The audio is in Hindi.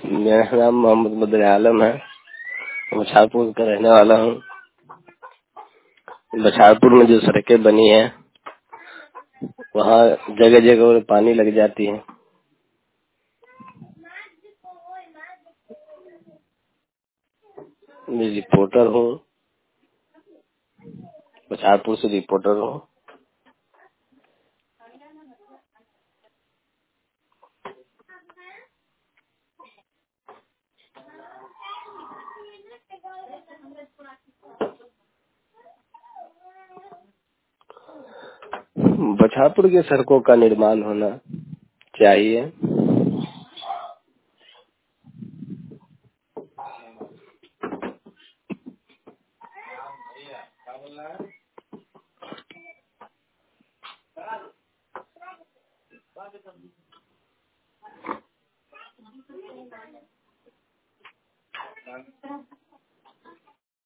मेरा नाम मोहम्मद बदर आलम है। बछारपुर का रहने वाला हूँ। बछारपुर में जो सड़कें बनी है वहाँ जगह जगह पानी लग जाती है। मैं रिपोर्टर हूँ, बछारपुर से रिपोर्टर हूँ। बछारपुर के सड़कों का निर्माण होना चाहिए।